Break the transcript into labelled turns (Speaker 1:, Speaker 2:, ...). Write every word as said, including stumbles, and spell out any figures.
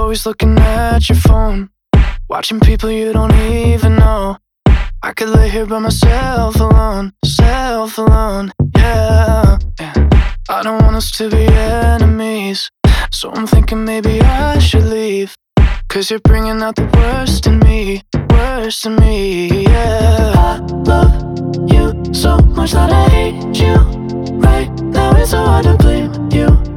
Speaker 1: always looking at your phone, watching people you don't even know. I could lay here by myself alone, self alone, yeah, yeah. I don't want us to be enemies, so I'm thinking maybe I should leave. Cause you're bringing out the worst in me, worst in me, yeah. I love you so much that I hate you. Right now it's so hard to blame you.